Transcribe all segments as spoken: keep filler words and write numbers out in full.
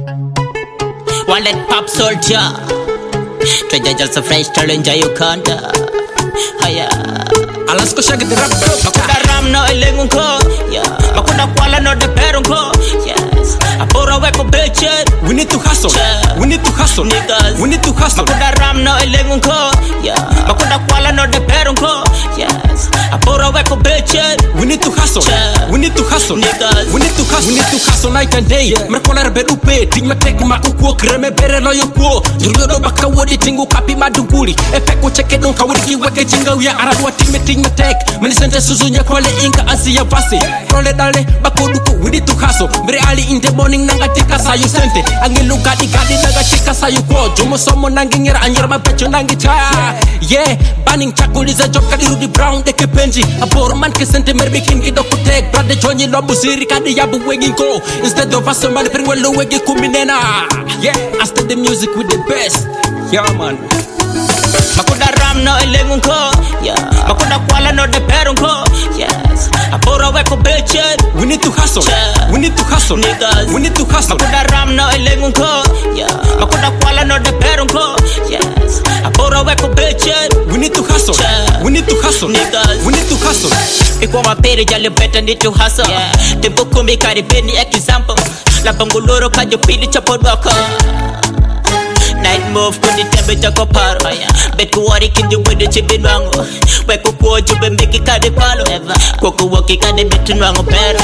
One let pop soldier. Treasure just a fresh challenger Uganda. Hiya. Alasko shaggy the rap. Makuda ram no elengunko. Yeah. Makuda kwala no de perunko. Yes. Apora weko bitched. We need to hustle. Yeah. We need to hustle. Niggas. We need to hustle. Makuda ram no elengunko. Yeah. Makuda kwala no de perunko. Yes. Apora weko bitched. We need to hustle. Yeah. We need to hustle. Niggas. We need to hustle. We need to hustle night and day. Yeah. Merkola rebedu pe. Ting me tek ma ukwo kreme bere loyo kwo. Juryodo baka wodi tingu kapi madunguli. Efeko cheke don ka wodi weke jinga uya aradwa ting me ting me tek. Mani sente suzunya kwale inka asia vasi. Role dale bakoduko. We need to hustle. Mere ali in the morning nanga tika sayu sente. Angilu gadi gadi naga tika sayu kwo. Jomo somo nangi ngira anyira mabecho nangi cha. Yeah. Banning chakuliza job kadi Rudy Brown deke penji. Aboro man ke sente merbe king kido kutek. Brade jonyi lobu siri kadi yabu wegi go. Instead of us somebody bring welo wegi kuminena. Yeah. I stay the music with the best. Yeah man. Makuda ram no elengunko. Yeah. Makuda kwala no de perunko. Yes. Apora weko bitched. We need to hustle. Yeah. We need to hustle. Niggas. We need to hustle. Makuda ram no elengunko. Yeah. Makuda kwala no de perunko. Yes. Apora weko bitched. We need to hustle. Yeah. We need to hustle. Niggas. We need to hustle. Iko mapere jale better need to hustle. Yeah. Tempo kumbi karibeni example. La banguloro kajo pili chapodwako. Night move kundi tembe chako paro. Beku wari kindi wede chibin wango. Weko kuo jube mbiki kade palo. Koko waki kade betu nwango pero.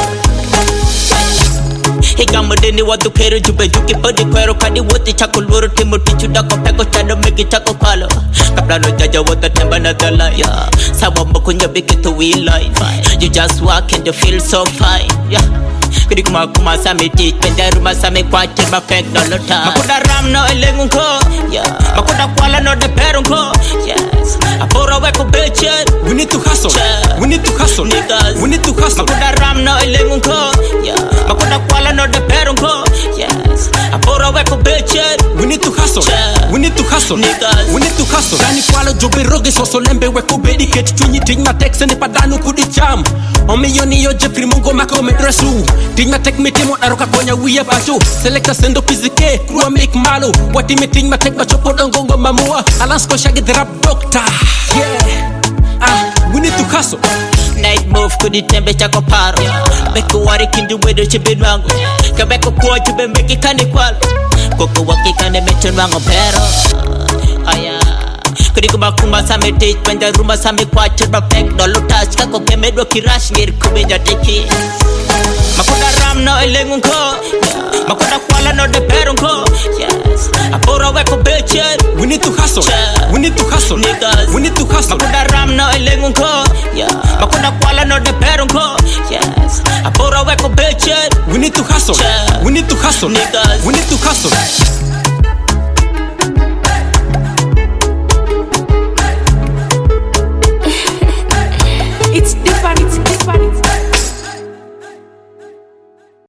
Higa modeni watu kero jube juki podi kwero. Kadi wote chako loro timu tichu dako peko chado miki chako palo. Kapla no jaja wata temba na dala. Yeah. Sawa moko nyabiki to we line. You just walk and you feel so fine. Yeah. Kudi kuma kuma sami teach penda ruma sami kwache ba fake no lota. Makuda ram no elengunko. Yeah. Makuda kwala no de perunko. Yes. Apora weko bitched. We need to hustle. Yeah. We need to hustle. Niggas. We need to hustle. Makuda ram no elengunko. Yeah. Makuda kwala no de perunko. Yes. Apora weko bitched. We need to hustle. Yeah. We need to hustle. Niggas. We need to hustle. Gani kwala jobe roge soso lembe weko bedicate chunyi ting ma tek sene padanu kudi cham. Omi yoni yo Jeffrey mungo mako medresu. Ting ma tek miti mo aroka konya wiya bajo. Selecta sendo pizike kruwa make malo. Wati me ting ma tek ma chopo dongongo mamua. Alasko shaggy the rap doctor. Yeah. Ah, we need to hustle. Night move kudi tembe chako paro. Beko wari kindi wedo chibin wango. Kabeko kuo jube mbiki kani kwalo. Koko waki kane mecho nwango pero. Aya. Kudi kuma kuma sami teach penda ruma sami kwache ba fake dolo touch. Kako kemedwa kirash ngir kubinja teki. Makuda ram no elengunko. Yeah. Makuda kwala no de perunko. Yes. Apora weko bitched. We need to hustle. Yeah. We need to hustle. Niggas. We need to hustle. Makuda ram no elengunko. Yeah. Makuda kwala no de perunko. Yes. Apora weko bitched. We need to hustle. Yeah. We need to hustle. Niggas. We need to hustle.